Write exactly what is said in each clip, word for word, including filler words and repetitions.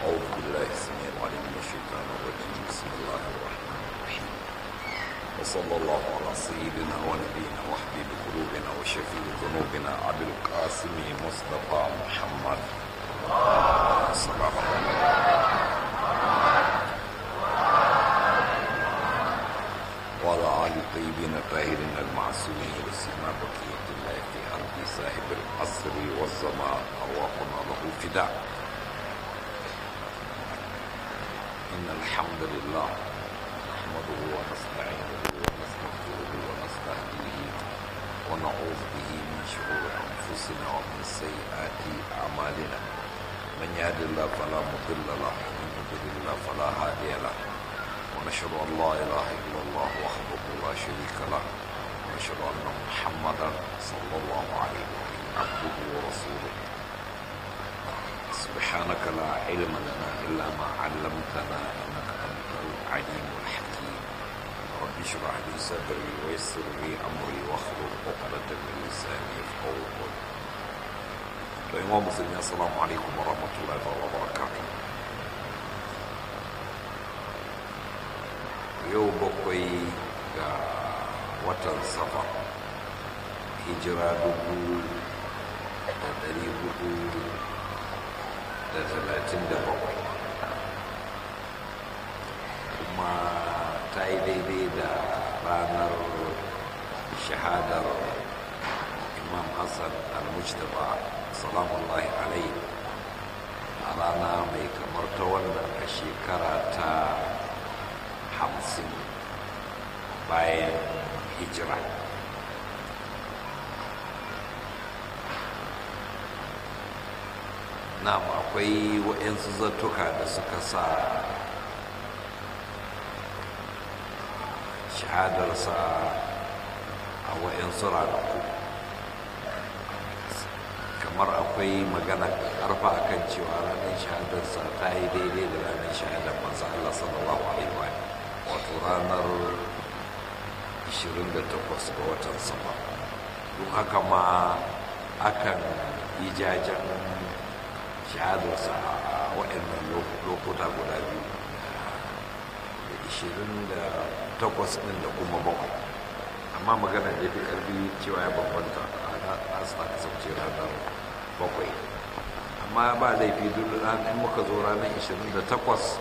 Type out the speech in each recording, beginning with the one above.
أعوذ بالله السميع العليم من الشيطان الرجيم بسم الله الرحمن الرحيم وصلى الله على سيدنا ونبينا وحبيب قلوبنا وشفيع ذنوبنا أبي القاسم مصطفى محمد صلى الله عليه وسلم وعلى آل الطيبين الطاهرين المعصومين وسيما بقية الله في أرض صاحب العصر والزمان أرواحنا له فداء. إن الحمد لله نحمده ونستعينه ونستغفره ونستهديه ونعوذ به من شرور أنفسنا ومن سيئات أعمالنا. من يهد الله فلا مضل له ومن يضلل الله فلا هادي له. ونشهد أن لا إله إلا الله وحده لا شريك له ونشهد أن محمدا صلى الله عليه وسلم عبده ورسوله. سبحانك لا علم لنا إلا ما علمتنا إنك أنت العليم الحكيم. رب اشرح لي صدري ويسر لي أمري واحلل عقدة من لساني يفقهوا قولي. أيها المسلمين السلام عليكم ورحمة الله وبركاته. yau bakwai ga watan safar hijira dubu da dari hudu da talatin da bakwai kuma ta yi daidai da ranar shahadar imam hassan al-mujtaba salamullahi alaihi a rana mai kamar ta wanda a shekara ta hamsin bayan hijira. Na akwai waɗansu zartuka da suka sa shahadarsa a waɗansu ranaku, kamar akwai magana ƙarfa akan cewa ranar shahadarsa ta yi daidai da ranar shahadar manzo Allah sallallahu alaihi wa wato ranar ashirin da takwas ga watan sama. Don haka ma akan yi jajen shahadarsa a waɗannan lokuta guda biyu da ashirin da takwas ɗin da kuma bakwai, amma magana da fi ƙarfi cewa ya bambanta a sa kasance ranar bakwai. Amma ba laifi duk ranar in muka zo ranar ashirin da takwas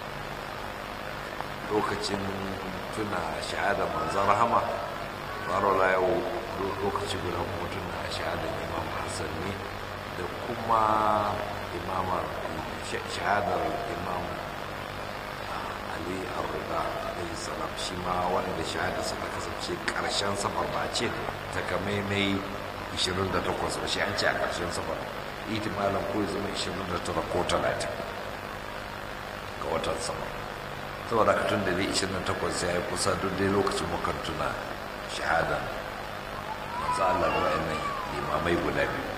lokacin tuna shahada manzan rahama, farola yau lokaci guda kuma tuna shahadar imam hassan ne da kuma imamar shahadar imam ali ar-rida alayhi salam, shi ma wanda shahada suka kasance karshen safar ba ce ta kamaimai ashirin da takwas ba, shi an ce a karshen safar, itimalan ko zama ashirin da tara ko talatin ga watan safar. saboda ka tun da dai ashirin da takwas ya yi kusa duk dai lokacin makantuna shahada manzo Allah da wa'annan limamai guda biyu.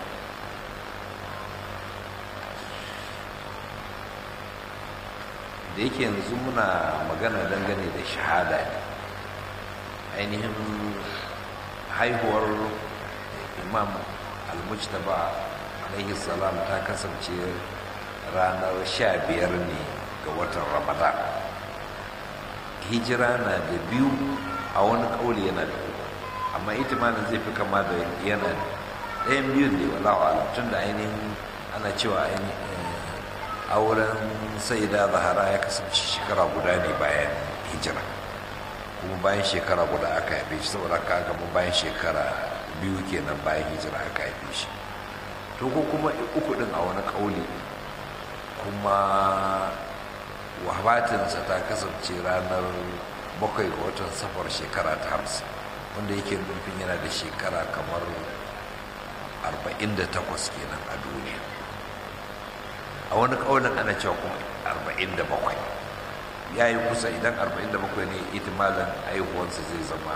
Da yake yanzu muna magana dangane da shahada ne, ainihin haihuwar imam al-mujtaba alaihi salam ta kasance ranar sha biyar ne ga watan ramadan. Hijira na da biyu, a wani kauli yana da uku, amma itimanin zai fi kama da yana ɗayan biyun ne walawa alam, tun da ainihin ana cewa ainihin auren sai da zahara ya kasance shekara guda ne bayan hijira, kuma bayan shekara guda aka haife shi, saboda ka gama bayan shekara biyu kenan bayan hijira aka haife shi. To ko kuma uku ɗin a wani kauli, kuma wafatinsa ta kasance ranar bakwai ga watan safar shekara ta hamsin, wanda yake nufin yana da shekara kamar arba'in da takwas kenan a duniya. A wani ƙaunin ana cewa kuma arba'in da bakwai, ya yi kusa. Idan arba'in da bakwai ne itimalin aihuwansa zai zama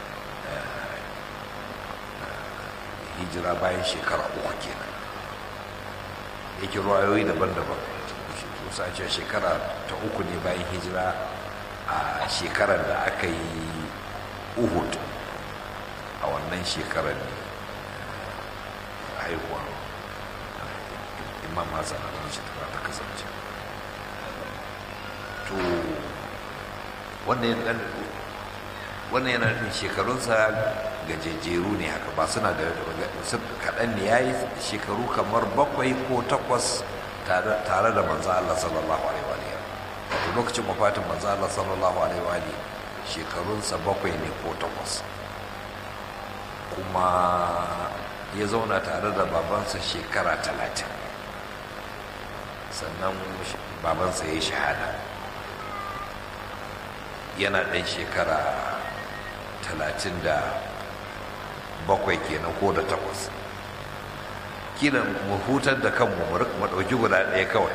hijira bayan shekara uku kenan. Yake ruwayoyi daban-daban kusa ce shekara ta uku ne bayan hijira, a shekarar da aka yi Uhud, a wannan shekarar ne haihuwa imam Hassan al-Mujtaba ta kasance. to wannan yana nufin shekarunsa gajejjeru ne haka, ba suna da kaɗan ne, ya yi shekaru kamar bakwai ko takwas tare da manzo Allah sallallahu alaihi wa alihi. Wato lokacin wafatin manzo Allah sallallahu alaihi wa alihi shekarunsa bakwai ne ko takwas, kuma ya zauna tare da babansa shekara talatin, sannan babansa ya yi shahada yana ɗan shekara talatin da bakwai kenan ko da takwas. Kila mu hutar da kanmu mu ɗauki guda ɗaya kawai,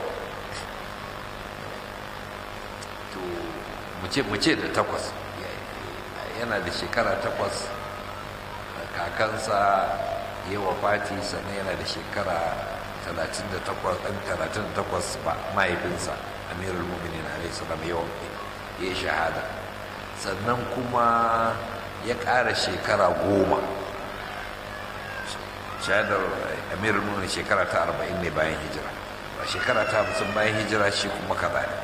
to mu ce da takwas, yana da shekara takwas kakansa ya wafati, sannan yana da shekara talatin da takwas ɗan talatin da takwas ba mahaifinsa amirul mu'minin alaihi salam ya yi shahada, sannan kuma ya ƙara shekara goma. Shahadar amirul mu'minin shekara ta arba'in ne bayan hijira, a shekara ta hamsin bayan hijira shi kuma kaza ne.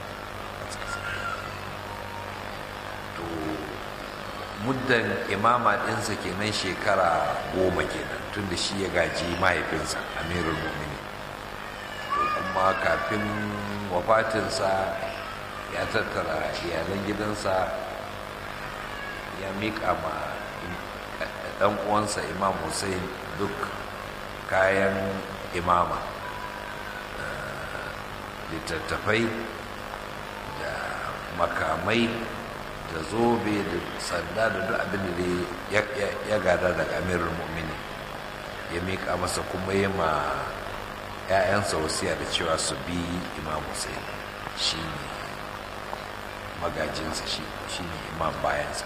To muddan imama ɗinsa kenan shekara goma kenan, tun da shi ya gaji mahaifinsa amirul mu'minin. To kuma kafin wafatinsa ya tattara iyalan gidansa ya miƙa ma ɗan uwansa imam Hussein duk kayan imama, littattafai da makamai da zobe da sanda da duk abin da ya gada daga amirul mu'mini, ya miƙa masa, kuma ya ma 'ya'yansa wasiya da cewa su bi imam Hussein, shi ne magajinsa, shi ne imam bayansa.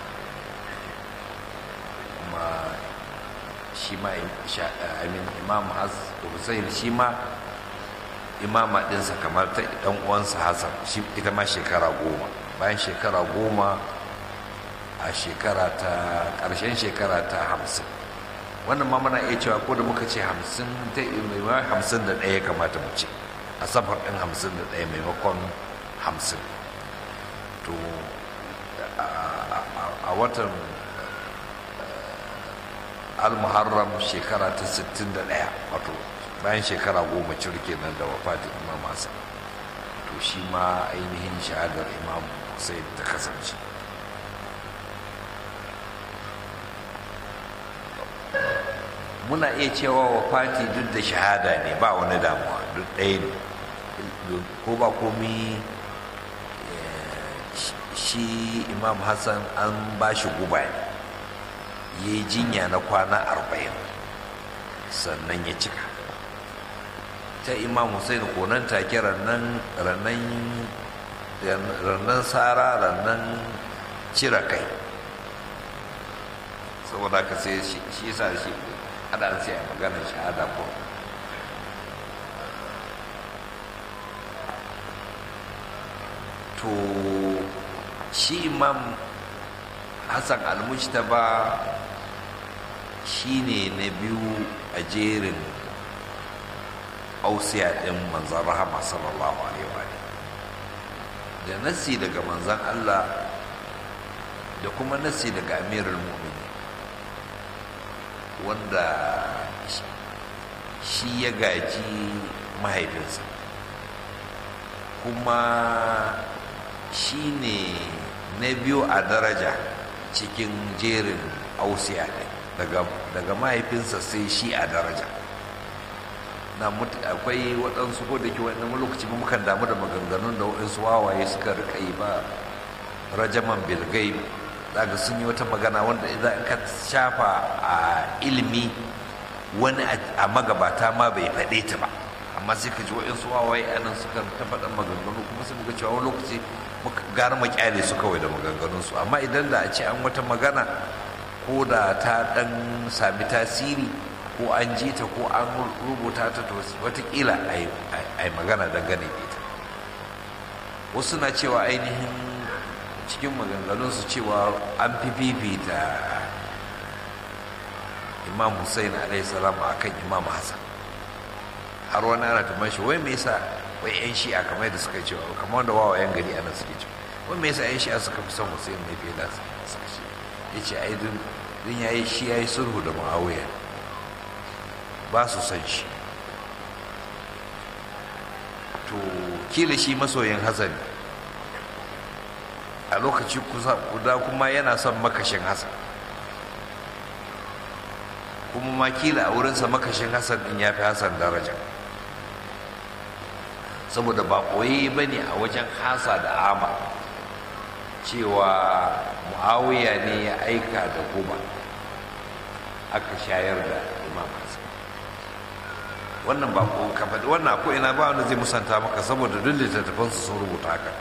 Kuma shi ma imam Hussein shi ma imama ɗinsa kamar ta ɗan uwansa Hassan, ita ma shekara goma. Bayan shekara goma a shekara ta ƙarshen shekara ta hamsin, wannan ma muna iya cewa ko da muka ce hamsin ta maimakon hamsin da ɗaya kamata mu ce, a safar ɗin hamsin da ɗaya maimakon hamsin. To a watan al-muharram shekara ta sittin da ɗaya, wato bayan shekara goma cirke nan da wafatin imam Hassan, to shi ma ainihin shahadar imam Hussein ta kasance. Muna iya cewa wafati duk da shahada ne, ba wani damuwa, duk ɗaya ne, ko ba komi. Shi imam Hassan an ba shi guba ne, ya yi jinya na kwana arba'in sannan ya cika. Ta imam Hussein konan take rannan rannan tsara rannan cire kai, saboda ka sai shi yasa shi ana sai a maganar shahada ko. To shi imam Hassan al-Mujtaba shi ne na biyu a jerin ausiya ɗin manzan rahama sallallahu alaihi wa da nassi daga manzan Allah da kuma nassi daga amirul mu'minin, wanda shi ya gaji mahaifinsa, kuma shi ne na biyu a daraja cikin jerin ausiya ɗin, daga mahaifinsa sai shi a daraja. Na akwai waɗansu ko da ke wani lokaci ba mukan damu da maganganun da waɗansu wawaye suka rika yi ba, rajaman bilgai daga sun yi wata magana wanda idan ka shafa a ilimi wani a magabata ma bai faɗe ta ba, amma sai ka ji waɗansu wawaye anan suka ta faɗan maganganu, kuma sai muka cewa wani lokaci gara mu kyale su kawai da maganganunsu. Amma idan da a ce an wata magana ko da ta ɗan sami tasiri ko an ji ta ko an rubuta ta, to watakila a yi magana dangane da ita. Wasu na cewa ainihin cikin maganganunsu cewa an fi fifita imam Hussein alaihi salam a kan imam Hassan, har wani ana tamar shi wai me yasa wai yan shi'a kamar da suka cewa kamar wanda wawa yan gari anan suke cewa wai me yasa yan shi'a suka fi son Hussein ne fiye da suka ce yace ai dun dun yayi shi yayi sulhu da Muawiya ba su san shi to kila shi masoyin Hassan a lokaci kusa guda kuma yana son makashin Hassan kuma ma kila a wurinsa makashin Hassan din ya fi Hassan daraja saboda ba koyi ba ne a wajen Hasa da Ama cewa Muawiya ne ya aika da guba aka shayar da Imam Hassan wannan ba ko ka faɗi wannan ko ina ba wanda zai musanta maka saboda duk littattafansu sun rubuta haka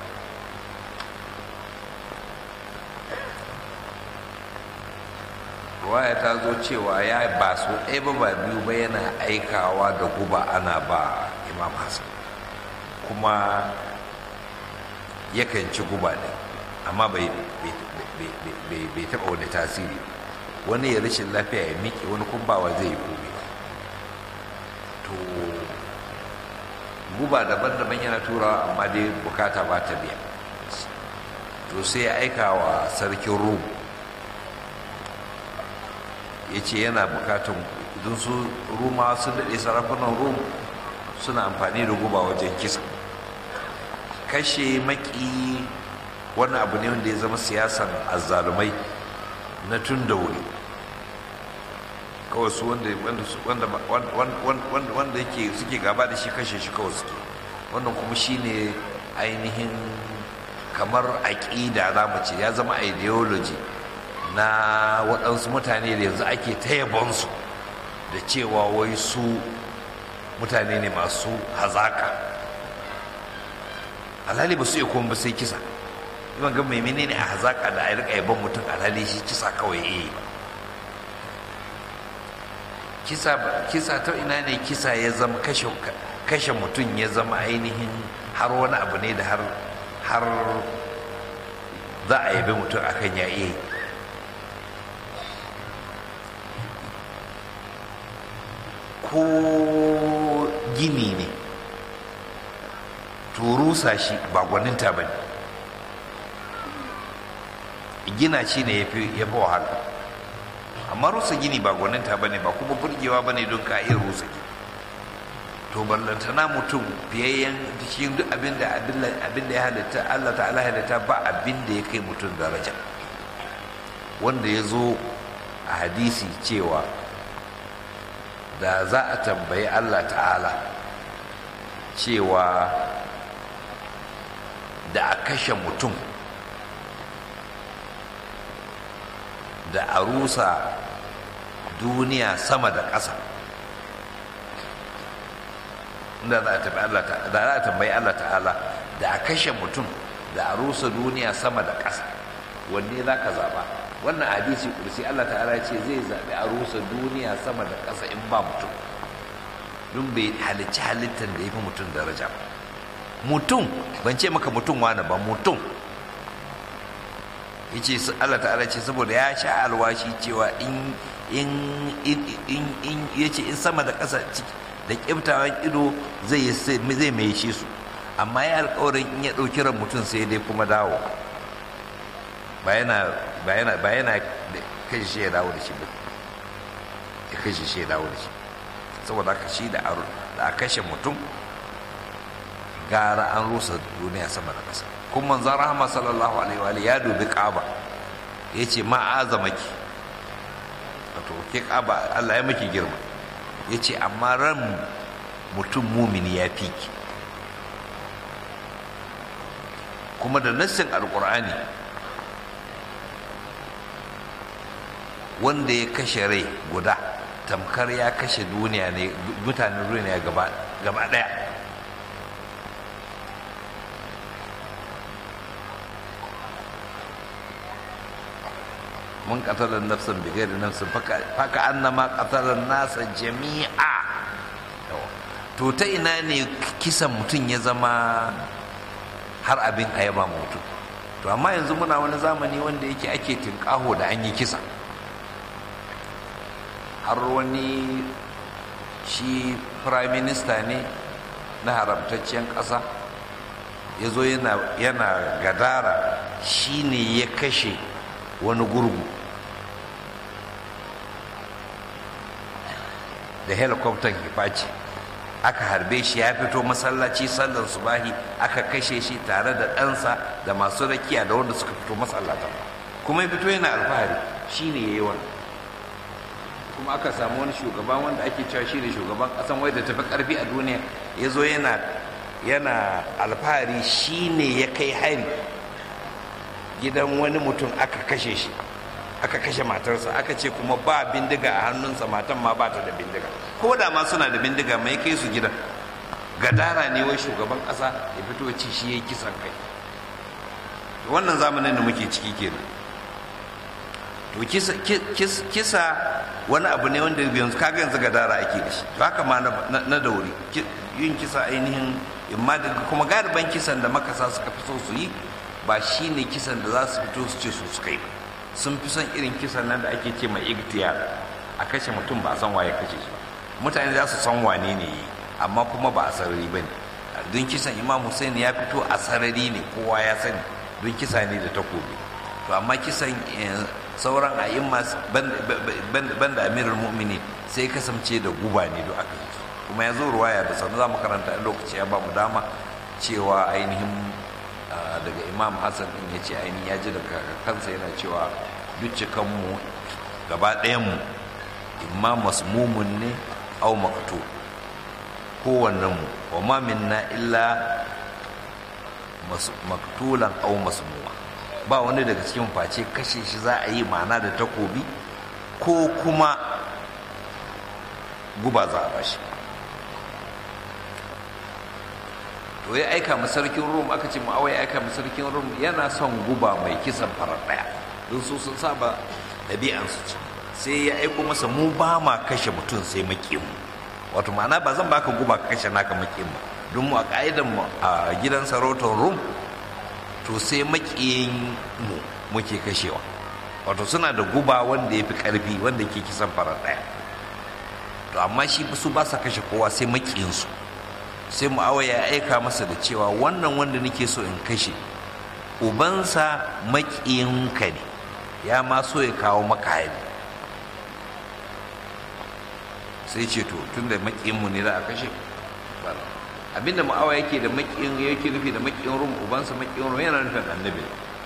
ruwaya ta zo cewa ya ba so ɗaya ba ba biyu ba yana aikawa da guba ana ba Imam Hassan kuma yakan ci guba ne amma bai taɓa wani tasiri wani ya rashin lafiya ya miƙe wani kumbawa zai yi kome to guba daban-daban yana turawa amma dai bukata ba ta biya to sai ya aika wa sarkin rum ya ce yana bukatun idan su ruma sun daɗe sarakunan rum suna amfani da guba wajen kisa kashe maki wani abu ne wanda ya zama siyasan azzalumai na tun da wuri kawai su wanda yake suke gaba da shi kashe shi kawai suke wannan kuma shine ainihin kamar aƙida za mu ce ya zama ideology na waɗansu mutane da yanzu ake ta yabonsu da cewa wai su mutane ne masu hazaka alhali ba su iya kuma ba sai kisa yawan ga mai menene a hazaka da a rika yabon mutum alhali shi kisa kawai iya ba kisa kisa ta ina ne kisa ya zama kashe kashe mutum ya zama ainihin har wani abu ne da har har za a yabi mutum akan ya iya ko gini ne to rusa shi ba gwaninta ba ne gina shi ne ya fi wahala amma rusa gini ba gwaninta ba ne ba kuma burgewa ba ne don ka iya rusa gini to ballantana mutum fiyayyen cikin duk abin da ya halitta Allah ta'ala halitta ba abin da ya kai mutum daraja wanda ya zo a hadisi cewa da za a tambayi Allah ta'ala cewa da a kashe mutum da a rusa duniya sama da ƙasa da za a tambayi Allah ta'ala da a kashe mutum da a rusa duniya sama da ƙasa wanne za ka zaɓa wannan hadisi kursi Allah ta'ala ce zai zaɓi a rusa duniya sama da ƙasa in ba mutum don bai halicci halittar da ya fi mutum daraja ba mutum ban ce maka mutum wani ba mutum ya ce Allah ta'ala ce saboda ya sha alwashi cewa in ya ce in sama da ƙasa da ƙiftawan ido zai mai shi su amma ya alƙawarin in ya ɗauki ran mutum sai dai kuma dawo ba yana ba yana ba yana kashe shi ya dawo da shi ba ya kashe shi ya dawo da shi saboda haka shi da a kashe mutum gara an rusa duniya sama da ƙasa kuma manzon rahama sallallahu alaihi wa ya dubi Kaaba ya ce ma azamaki wato ke Kaaba Allah ya miki girma ya ce amma ran mutum mumini ya fi ki kuma da nassin alƙur'ani wanda ya kashe rai guda tamkar ya kashe duniya ne mutanen duniya gaba daya mun qatala nafsan bighairi nafsin faka annama qatala nasa jami'a to ta ina ne kisan mutum ya zama har abin ayaba mutum to amma yanzu muna wani zamani wanda yake ake tinkaho da an yi kisa har wani shi prime minister ne na haramtacciyar ƙasa ya zo yana gadara shine ya kashe wani gurgu da helikoftan hifaci, aka harbe shi ya fito masallaci sallar subahi, aka kashe shi tare da ɗansa da masu rakiya da wanda suka fito masallata, kuma ya fito yana alfahari shine ya yi wannan. Kuma aka samu wani shugaba wanda ake cewa shi ne shugaban ƙasan wai da tafi ƙarfi a duniya, ya zo yana yana alfahari shi ne ya kai hari gidan wani mutum aka kashe shi, aka kashe matarsa, aka ce kuma ba bindiga a hannunsa, matan ma ba ta da bindiga, ko da ma suna da bindiga mai kai su gidan. Gadara ne wai shugaban ƙasa ya fito ci shi ya yi kisan kai. Wannan zamanin da muke ciki kenan. To kisa, kisa, kisa wani abu ne wanda yanzu kaga yanzu gadara ake da shi, to haka ma na, na dauri yin kisa ainihin imma da kuma galiban kisan da makasa suka fi so su yi ba shi ne kisan da za su fito su ce su suka yi ba. Sun fi son irin kisan nan da ake ce mai igtiyar, a kashe mutum ba a san waye kashe shi ba, mutane za su san wane ne yi amma kuma ba a sarari ba ne. Don kisan Imam Hussein ya fito a sarari ne, kowa ya sani, don kisa ne da takobi. To amma kisan sauran a'imma ban da amirul mu'minin sai kasance da guba ne do aka yi. Kuma ya zo ruwaya da sanu za mu karanta a lokaci ya ba mu dama cewa ainihin daga Imam Hassan din ya ce ainihin ya ji daga kansa yana cewa duk cikanmu gaba ɗayanmu imma masmumun ne au maktu, kowannenmu wa ma minna illa maktulan au masmuma, ba wani daga cikin face kashe shi za a yi ma'ana da takobi ko kuma guba za a bashi. To ya aika mu sarkin Rum, aka ce mu ya aika mu sarkin Rum yana son guba mai kisan farar daya, don su sun saba ɗabi'an su ce. Sai ya aiko masa mu ba ma kashe mutum sai makiyin mu, wato ma'ana ba zan baka guba ka kashe naka makiyin ba, don mu a ka'idan mu a gidan sarautar Rum to sai makiyin mu muke kashewa, wato suna da guba wanda ya fi ƙarfi wanda ke kisan farar ɗaya. To amma shi su ba sa kashe kowa sai makiyinsu. Sai Muawiya ya aika masa da cewa wannan wanda nake so in kashe ubansa makiyinka ne, ya ma so ya kawo maka hari. Sai ce to tunda makiyinmu ne za a kashe, abinda Muawiya yake da makiyin yake nufi da makiyin Rum, ubansa makiyin Rum yana nufin annabi,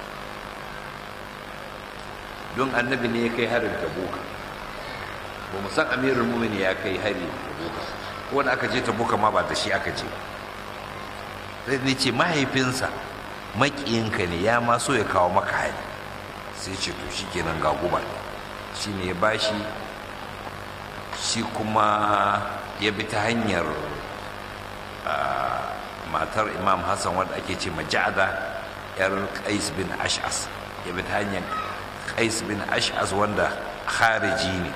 don annabi ne ya kai harin Tabuka. Ba mu san amirul mu'minin ya kai hari Tabuka, ko da aka je Tabuka ma ba da shi aka je. Sai ne ce mahaifinsa makiyinka ne, ya ma so ya kawo maka hari. Sai ce to shikenan ga guba ne, shine ya bashi, shi kuma ya bi ta hanyar matar Imam Hassan wadda ake ce Maja'ada yar Qais bin Ash'as, ya bi ta hanyar Qais bin Ash'as wanda khariji ne,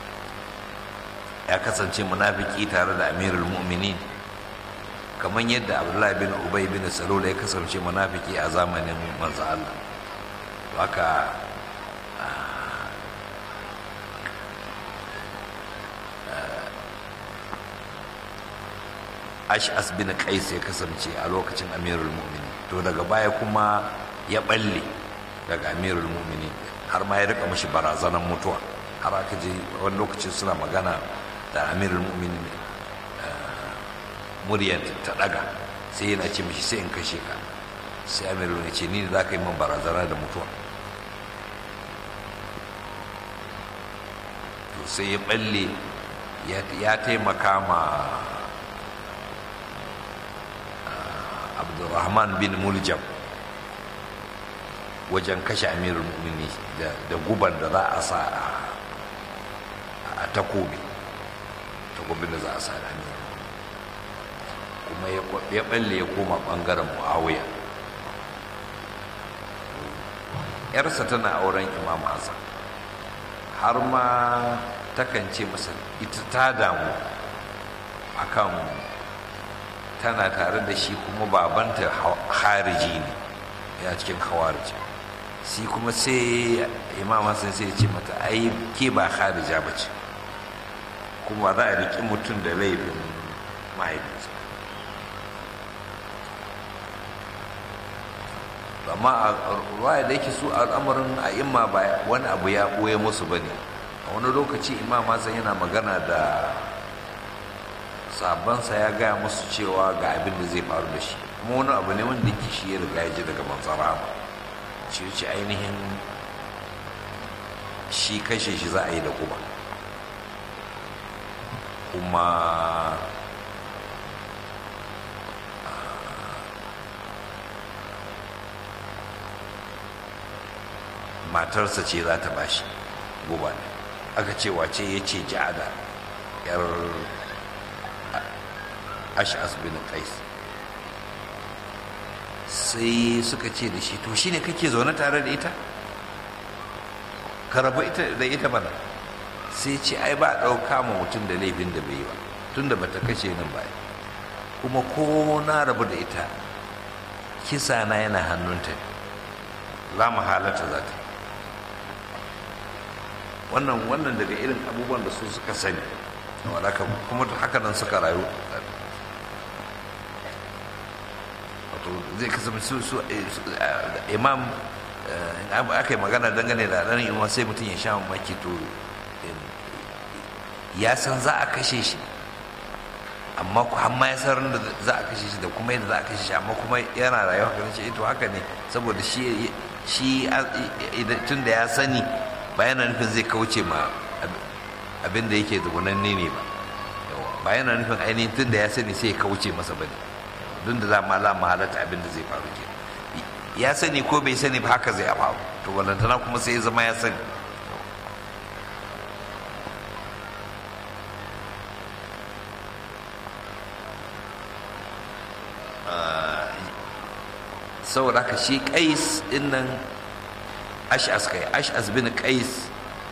ya kasance munafiki tare da Amirul Mu'minin, kamar yadda Abdullahi bin Ubay bin Salul ya kasance munafiki a zamanin manzo Allah. Haka Ash'as bin Qais ya kasance a lokacin Amirul Mu'minin. To daga baya kuma ya balle daga Amirul Mu'minin, har ma ya rika mashi barazanar mutuwa, har aka je wani lokacin suna magana da Amirul Mu'minin muryar ta daga, sai yana ce mishi sai in kashe ka. Sai Amirul ya ce ni ne za ka yi min barazana da mutuwa. To sai ya balle ya taimaka ma Abdurrahman bin Muljam wajen kashe Amirul Mu'minin da guban da za a sa a takobi, takobin da za a sa da Amirul, kuma ya balle ya koma bangaren Muawiya. Yarsa tana auren Imam Hassan, har ma takan ce masa ita ta damu akan tana tare da shi kuma babanta hariji ne, ya cikin khawarij. Shi kuma sai Imam Hassan sai ya ce mata ai ke ba harija ba ce, kuma za a riƙi mutum da laifin mahaifinsa. amma a ruwaya da yake su al'amarin a imma ba wani abu ya ɓoye musu ba ne. A wani lokaci imam Hassan yana magana da sabansa ya gaya musu cewa ga abin da zai faru da shi, kuma wani abu ne wanda yake shi ya riga ya ji daga manzara ba shi ce ainihin shi kashe shi za a yi da kuma kuma matarsa ce za ta bashi guba ne. Aka ce wace ya ce ja'ada yar ash'as bin qais. Sai suka ce da shi to shine kake zaune tare da ita ka rabu ita da ita bana. Sai ce ai ba a ɗauka ma mutum da laifin da bai yi ba tunda bata kashe nan ba, kuma ko na rabu da ita kisa na yana hannunta, la mahalata za ta. wannan wannan daga irin abubuwan da su suka sani kuma haka nan suka rayu. wato zai kasance su su imam aka yi magana dangane da ɗan imam sai mutum ya sha mamaki, to ya san za a kashe shi amma amma ya san da za a kashe shi da kuma yadda za a kashe shi, amma kuma yana rayuwa kan shi to haka ne saboda shi shi tun da ya sani ba yana nufin zai kauce ma abin da yake zugunanne ne ba, ba yana nufin ainihin tun da ya sani sai ya kauce masa ba ne, don da za ma la mahalata abin da zai faru ke ya sani ko bai sani ba haka zai faru, to walantana kuma sai ya zama ya sani. saboda haka shi Qais din nan ash'as kai ash'as bin Qais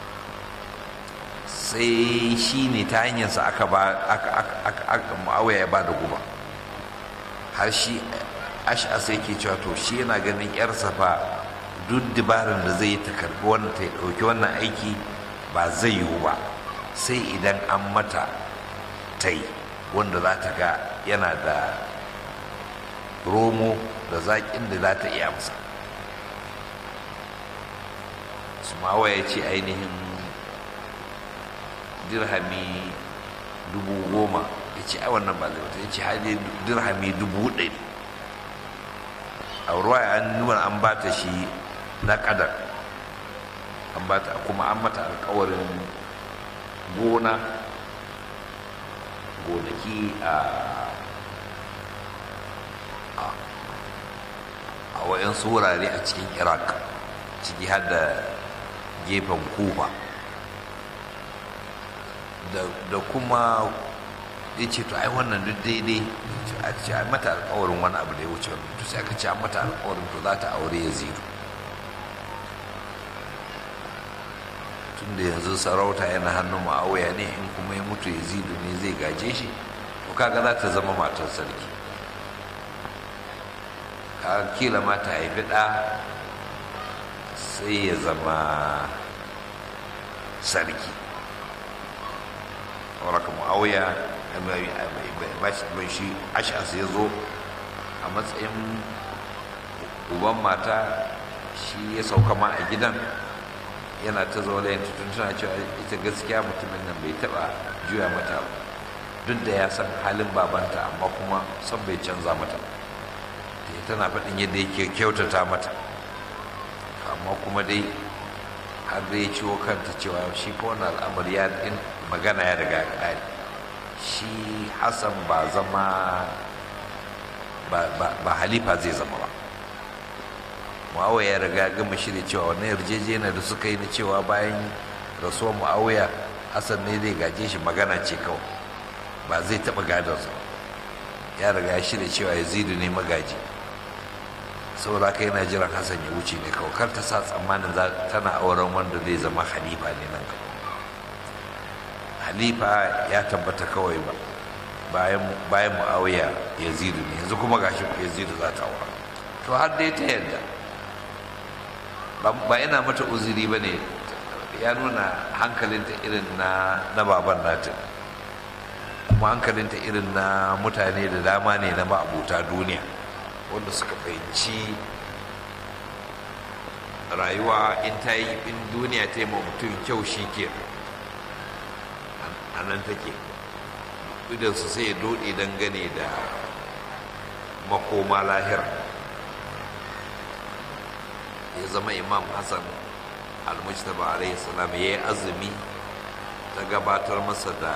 sai shi ne ta hanyarsa aka ba aka aka Muawiya ya ba da guba, har shi ash'as yake cewa to shi yana ganin yarsa fa duk dabarar da zai ta karbi wannan ta dauki wannan aiki ba zai yiwu ba sai idan an mata tai wanda za ta ga yana da romo da zaƙin da za ta iya masa. Sumawa ya ce ainihin dirhami dubu goma, ya ce ai wannan ba zai wata, ya ce haɗe dirhami dubu ɗari. A ruwa an nuna an ba ta shi na ƙadar, an ba ta kuma an mata alƙawarin gona gonaki a a wayansu wurare a cikin Iraq, ciki har da gefen Kufa da kuma ya ce to ai wannan duk daidai a ce a mata alƙawarin wani abu da ya wuce wannan, to sai aka ce a mata alƙawarin to za ta aure Yazidu, tun da yanzu sarauta yana hannun Muawiya ne, in kuma ya mutu Yazidu ne zai gaje shi, to kaga za ta zama matar sarki, ka kila ma ta haifi ɗa sai ya zama sarki. waraka Muawiya bai shi ash'as ya zo a matsayin uban mata, shi ya sauka ma a gidan yana ta zaune yin tutun tana cewa ita gaskiya mutumin nan bai taba juya mata duk da ya san halin babanta, amma kuma san bai canza mata, tana faɗin yadda yake kyautata mata, amma kuma dai har da ya ciwo kanta cewa shi ko wani al'amari ya in magana ya riga ƙari, shi Hassan ba zama ba halifa zai zama ba. Muawiya ya riga gama shirya cewa wannan yarjejeniya da suka yi na cewa bayan rasuwar Muawiya Hassan ne zai gaje shi magana ce kawai, ba zai taɓa gadonsa. Ya riga ya shirya cewa Yazidu ne magaji, saboda haka yana jiran Hassan ya wuce ne kawai, kar ta sa tsammanin tana auren wanda zai zama halifa ne nan kawai. Halifa ya tabbata kawai ba bayan bayan Muawiya Yazidu ne, yanzu kuma gashi Yazidu za ta aura, to har dai ta yadda ba ina mata uzuri ba ne, ya nuna hankalinta irin na na baban nata, kuma hankalinta irin na mutane da dama ne na ma'abuta duniya wanda suka fahimci rayuwa in ta yi in duniya ta yi ma mutum kyau shi ke a nan take idansu sai ya dode dangane da makoma lahira. Ya zama imam hassan al-mujtaba alaihi salam ya yi azumi ta gabatar masa da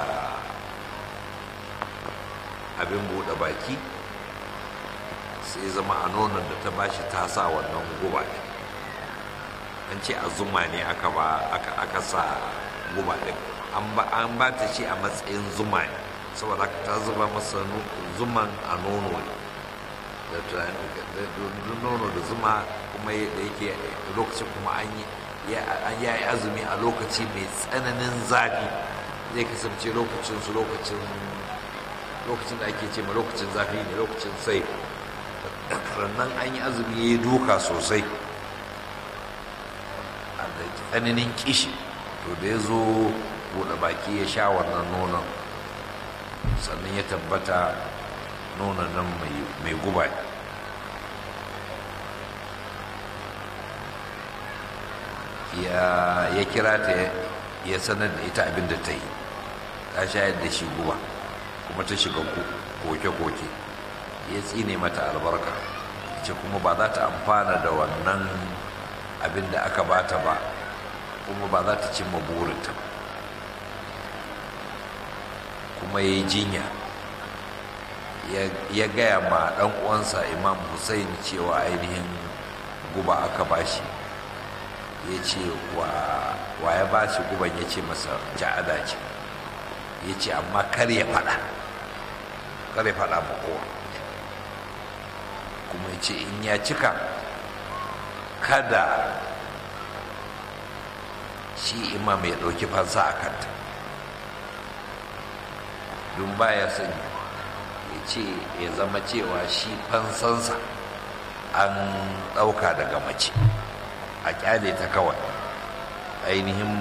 abin buɗe baki, sai zama a nonon da ta bashi ta sa wannan guba ɗin. An ce a zuma ne aka ba aka sa guba ɗin, an ba ta shi a matsayin zuma ne, saboda ta zuba masa zuman a nono ne da nono da zuma, kuma da yake lokacin kuma an yi azumi a lokaci mai tsananin zafi, zai kasance lokacin su lokacin lokacin da ake ce ma lokacin zafi ne, lokacin sai rannan an yi azumi ya yi duka sosai a da tsananin kishi. To da ya zo buɗe baki ya sha wannan nonon, sannan ya tabbata nonon nan mai guba. ya kira ta ya sanar da ita abin da ta yi, ta shayar da shi guba kuma ta shiga koke-koke, ya tsine mata albarka, ce kuma ba za ta amfana da wannan abin da aka bata ba, kuma ba za ta cimma burinta ba. Kuma ya yi jinya, ya gaya ma ɗan uwansa imam Hussein cewa ainihin guba aka bashi. Ya ce wa ya ba shi guban, ya ce masa ja'ada ce. Ya ce amma kar ya faɗa kar ya faɗa ma kowa, kuma ya ce in ya cika kada shi imam ya ɗauki fansa a kanta, don baya son ya ce ya zama cewa shi fansansa an ɗauka daga mace, a kyale ta kawai. Ainihin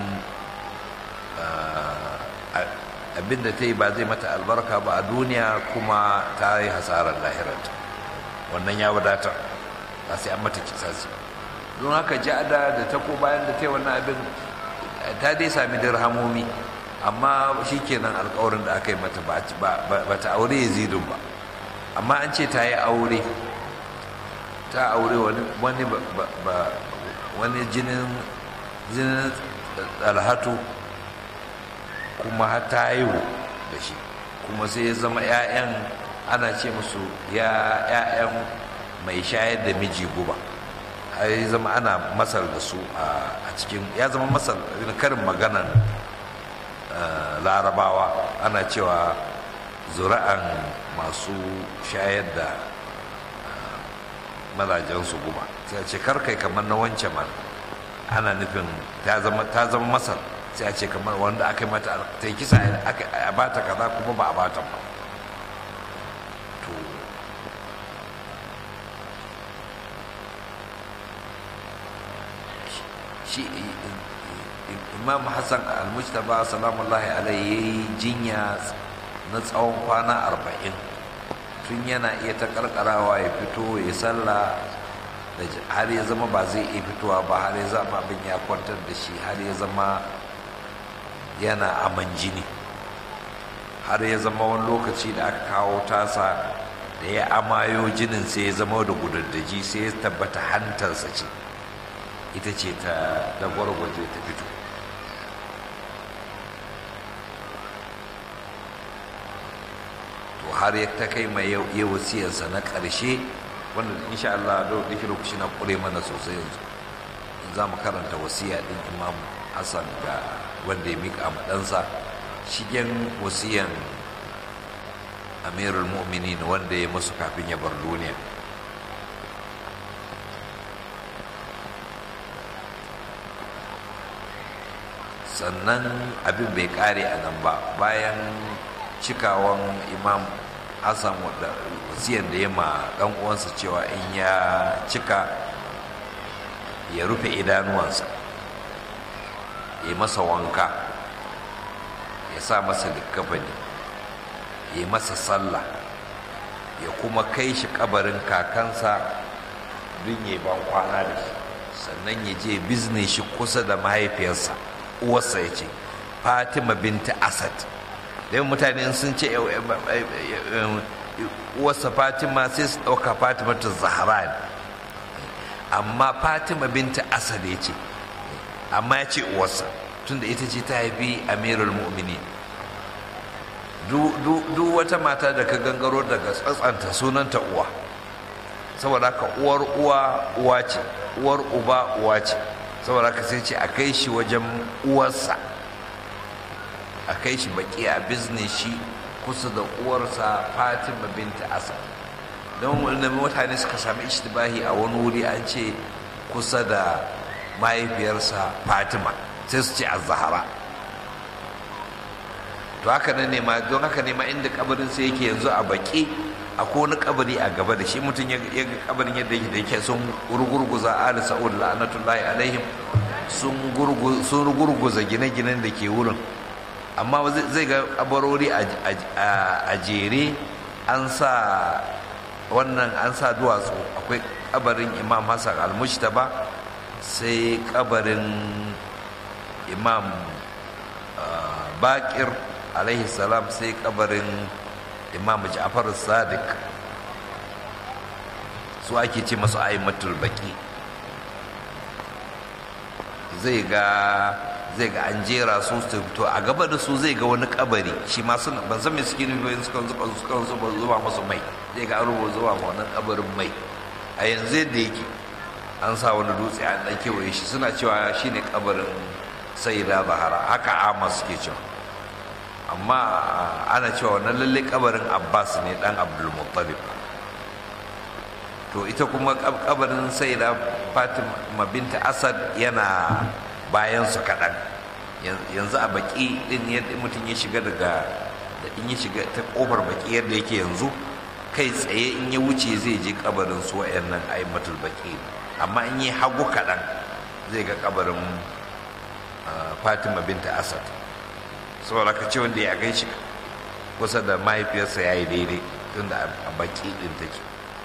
abinda ta yi ba zai mata albarka ba a duniya, kuma ta yi hasarar lahirarta, wannan ya wadatar, ba sai an mata kisasi. Don haka ja'ada da ta ko bayan da ta yi wannan abin, ta dai sami dirhamomi, amma shi kenan alkawarin da aka yi mata ba ta aure yazidun ba. Amma an ce ta yi aure, ta aure wani wani jinin jinin alhatu, kuma har ta haihu da shi, kuma sai ya zama 'ya'yan ana ce musu ya 'ya'yan mai shayar da miji guba, har ya zama ana masal da su a cikin, ya zama masal karin maganan larabawa, ana cewa zura'an masu shayar da mazajensu guba, sai a ce karkai kamar na wance man, ana nufin ta zama masar, sai a ce kamar wanda aka yi mata ta yi kisa a bata kaza kuma ba a bata ba. to shi imam hassan al-mujtaba salamullahi alaihi jinya na tsawon kwana arba'in, tun yana iya ta karkarawa ya fito ya sallah, har ya zama ba zai iya fitowa ba, har ya zama abin ya kwantar da shi, har ya zama yana aman jini, har ya zama wani lokaci da aka kawo tasa da ya amayo jinin sai ya zama da gudaddaji, sai ya tabbata hantarsa ce ita ce ta da gwargwaje ta fito. har ya ta kai mai ya wasiyarsa na ƙarshe, wanda insha Allah da dake lokaci na ƙure mana sosai yanzu za mu karanta wasiya ɗin imam Hassan ga wanda ya mika ma ɗansa, shigen wasiyan amirul mu'minin wanda ya musu kafin ya bar duniya. Sannan abin bai ƙare a nan ba, bayan cikawan imam Hassan da wasiyan da ya ma ɗan uwansa cewa in ya cika ya rufe idanuwansa, ya masa wanka, ya sa masa likkafani, ya masa sallah, ya kuma kai shi kabarin kakansa don ya ban kwana da shi. sannan ya je bizne shi kusa da mahaifiyarsa uwarsa ya ce Fatima binta Asad. don mutane sun ce uwarsa Fatima sai su ɗauka Fatima ta Zahra ne, amma Fatima binta Asad ya ce, amma ya ce uwarsa tunda ita ce ta haifi Amirul Mu'minin. duk wata mata da ka gangaro daga tsatsanta sunanta uwa, saboda haka uwar uwa uwa ce, uwar uba uwa ce, saboda haka sai ce a kai shi wajen uwarsa, a kai shi baki a bizne shi kusa da uwarsa Fatima binta Asad. don wani mutane suka sami ishtibahi a wani wuri an ce kusa da mahaifiyarsa Fatima sai su ce az-Zahra. to haka nan ne ma don haka ne ma inda kabarin sai yake yanzu a baki akwai wani kabari a gaba da shi, mutum ya ga kabarin yadda yake da yake sun gurgurguza ali sa'ud la'anatullahi alaihim, sun gurguza gine-ginen da ke wurin, amma zai ga kabarori a jere an sa wannan an sa duwatsu. akwai kabarin Imam Hassan al-Mujtaba, sai kabarin Imam Baqir alaihi salam, sai kabarin Imam Ja'far Sadiq, su ake ce masu aimatul baki. zai ga zai ga an jera su to a gaba da su zai ga wani kabari shi ma suna ban san me suke nufi suka zuba suka zuba zuba musu mai, zai ga an rubuta zuba ma wannan kabarin mai. a yanzu yadda yake an sa wani dutse an dan kewaye shi, suna cewa shine kabarin Sayyida Zahra, haka amma suke cewa, amma ana cewa wannan lalle kabarin Abbas ne dan Abdul Muttalib. to ita kuma kabarin Sayyida Fatima binta Asad yana bayan su kaɗan. yanzu a baki din yadda mutum ya shiga daga da in ya shiga ta kofar baki yadda yake yanzu, kai tsaye in ya wuce zai je kabarin su wayannan aimatul baki, amma in yi hagu kaɗan zai ga kabarin Fatima binta Asad. saboda ka ce wanda ya gaishe kusa da mahaifiyarsa ya yi daidai tunda a baki din take.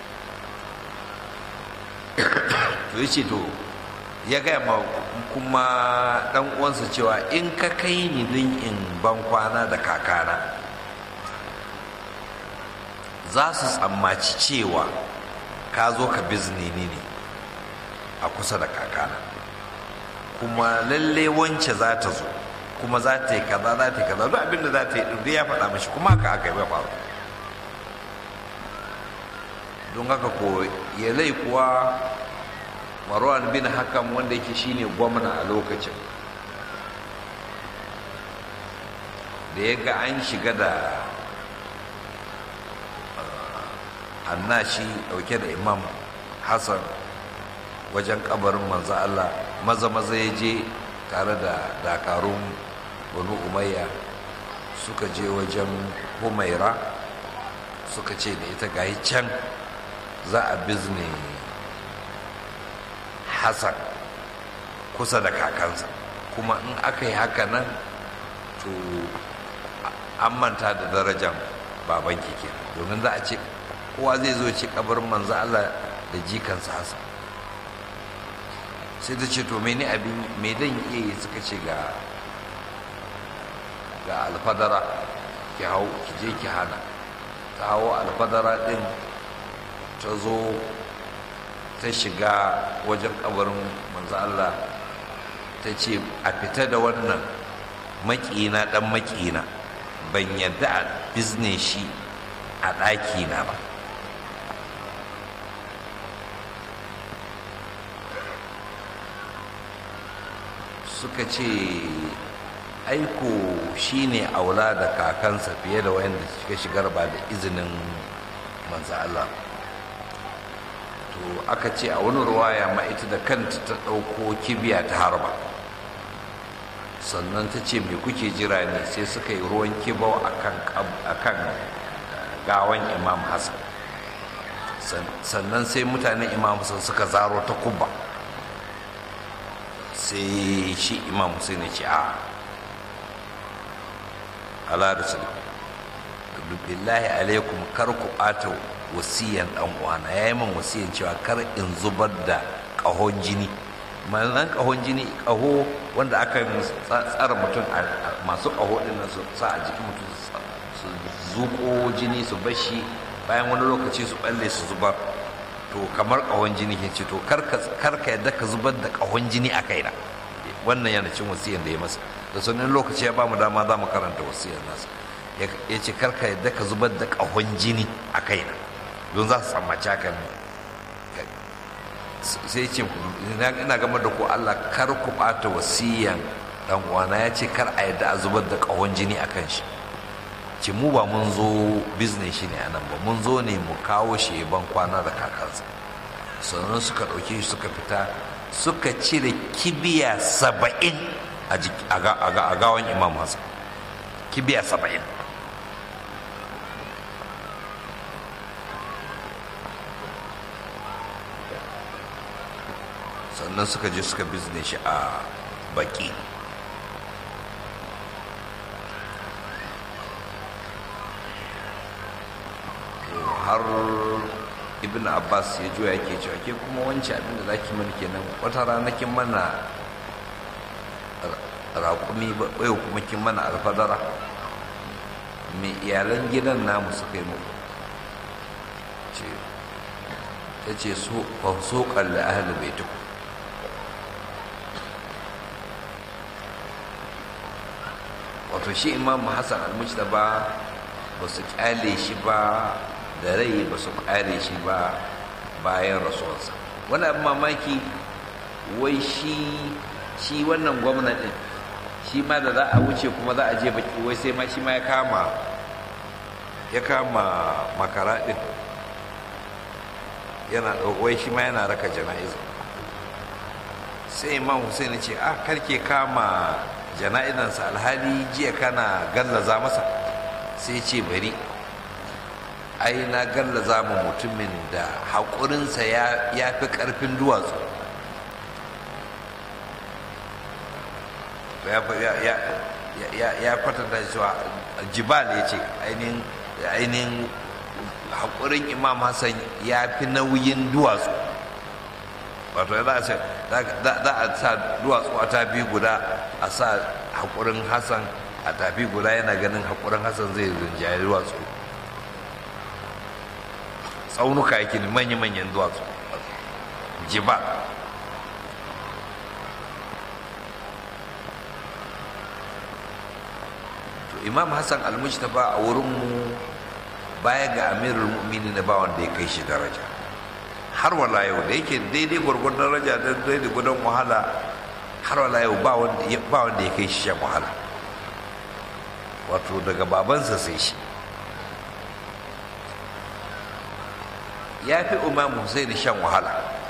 to ya ce to ya gaya ma kuma dan uwansa cewa in ka kai ni din in ban kwana da kakana za su tsammaci cewa ka zo ka bizni ni ne a kusa da kakana, kuma lalle wance za ta zo kuma za ta yi kaza za ta yi kaza, duk abin da za ta yi ɗin ya faɗa mashi, kuma haka aka yi faru. don haka ko yalai kuwa Marwan bin Hakam wanda yake shine gwamna a lokacin, da ya ga an shiga da annashi dauke da Imam Hassan wajen kabarin manzo Allah, maza maza ya je tare da dakarun Banu Umayya, suka je wajen Humaira suka ce da ita gayi can za a bizne Hassan kusa da kakansa, kuma in aka yi haka nan to an manta da darajar baban keke, domin za a ce kowa zai zo ce kabarin manzo Allah da jikansa Hassan. sai ta ce to mene abin me dan iya yi, suka ce ga ga alfadara ki hau ki je ki hana. ta hawo alfadara din ta zo ta shiga wajen kabarin manzo Allah, ta ce a fita da wannan makina dan makina, ban yadda a bizne shi a ɗaki na ba. suka ce aiko shine aula da kakansa fiye da wayanda suka shigar ba da izinin manzo Allah. to aka ce a wani ruwaya ma ita da kanta ta ɗauko kibiya ta harba, sannan ta ce me kuke jira ne, sai suka yi ruwan kibau akan gawan Imam Hassan, sannan sai mutanen Imam Hassan suka zaro ta kubba, sai shi Imam Hussein ya ce a ala rasul billahi alaikum kar ku ɓata wasiyan dan uwana, yayi min wasiyan cewa kar in zubar da ƙahon jini ma'anan ƙahon jini ƙaho wanda aka tsara mutum masu ƙaho ɗin nan su sa a jikin mutum su zuƙo jini su bashi bayan wani lokaci su ɓalle su zubar to kamar ƙahon jini ke ce to karka yadda ka zubar da ƙahon jini a kaina. Wannan yana cin wasiyar da ya masa da sunan lokaci ya ba mu dama za mu karanta wasiyar nasa. Ya ce karka yadda ka zubar da ƙahon jini a kaina don za su tsammaci haka ne. Sai ce ina gamar da ku Allah kar ku ɓata wasiyan ɗan uwana. Ya ce kar a yadda a zubar da ƙahon jini a kan shi. Ce mu ba mun zo business shi ne a nan ba, mun zo ne mu kawo shi ban kwana da kakansa. Sannan suka ɗauke shi suka fita suka cire kibiya saba'in a gawan Imam Hassan. Kibiya saba'in. Sannan suka je suka bizne shi a Baki. Har Ibn Abbas ya juya yake cewa ke kuma wancan abin da zaki mana kenan, wata rana kin mana raƙumi ba yau kuma kin mana alfadara. Me iyalan gidan namu suka yi muku? ce ta ce so fa so kalli ahli baitukum. Wato shi Imam Hassan al-Mujtaba ba su kyale shi ba da rai, ba su kyale shi ba bayan rasuwarsa. Wani abin mamaki wai shi shi wannan gwamna din shi ma da za a wuce kuma za a je Baki wai sai ma shi ma ya kama ya kama makara din yana wai shi ma yana raka jana'iza. Sai Imam Hussein ya ce ah karke kama jana'izansa alhali jiya kana gallaza masa. Sai ce bari ai na gallaza mu mutumin da haƙurinsa ya fi ƙarfin duwatsu. Ya kwatanta cewa jibal ya ce ainihin haƙurin Imam Hassan ya fi nauyin duwatsu. Wato za a sa duwatsu a tafi guda, a sa haƙurin Hassan a tafi guda, yana ganin haƙurin Hassan zai rinjaye duwatsu. Tsaunuka yake ne, manya-manyan duwatsu, jiba. To Imam Hassan al-Mujtaba a wurinmu baya ga Amirul Mu'minin ba wanda ya kai shi daraja. Har wala yau da yake daidai gwargwadon daraja da daidai gudun wahala, har wala yau ba wanda ya kai shi shan wahala. Wato daga babansa sai shi. Ya fi Imam Hussein shan wahala.